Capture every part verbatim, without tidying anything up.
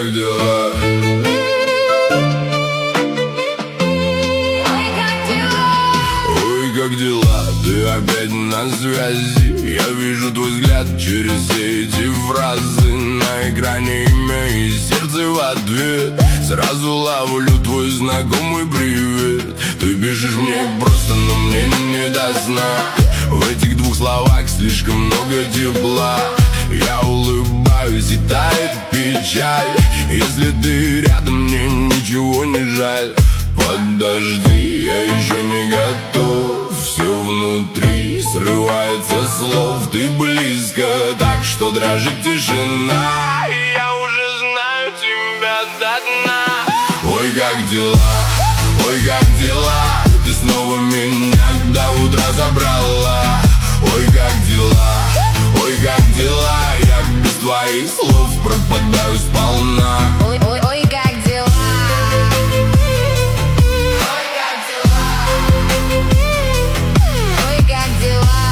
как дела? Ой, как дела? Ты опять на связи. Я вижу твой взгляд через все эти фразы. На экране имя и сердце в ответ. Сразу ловлю твой знакомый привет. Ты пишешь мне просто, но мне не до сна. В этих двух словах слишком много тепла. Я улыбаюсь и тает печаль. Если ты рядом, мне ничего не жаль. Подожди, я еще не готов. Все внутри срывается с слов. Ты близко, так что дрожит тишина. И я уже знаю тебя до дна. Ой, как дела, ой, как дела? Ты снова меня до утра забрала. Ой, как дела, ой, как дела? Я без твоих слов пропадаю сполна. Ой, ой, ой, как дела? Ой, как дела? Ой, как дела?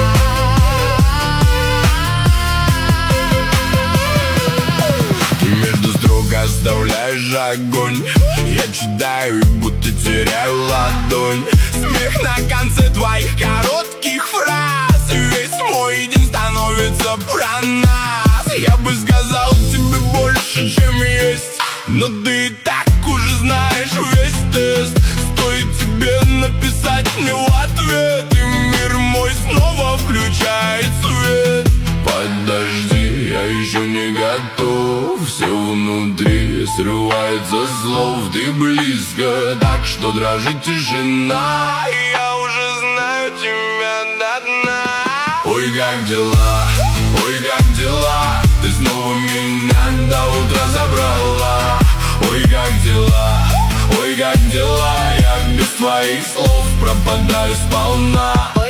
Между строк оставляешь огонь. Я читаю и будто теряю ладонь. Смех на конце твоих коротких фраз. Весь мой день становится про нас. Я бы сказал тебе больше, чем есть, но ты и так уже знаешь весь тест. Стоит тебе написать мне в ответ, и мир мой снова включает свет. Подожди, я еще не готов. Все внутри срывается с слов. Ты близко, так что дрожит тишина. И я уже знаю тебя до дна. Ой, как дела, ой, как дела? Ты снова меня до утра забрала. Ой, как дела, ой, как дела? Я без твоих слов пропадаю сполна. Ой,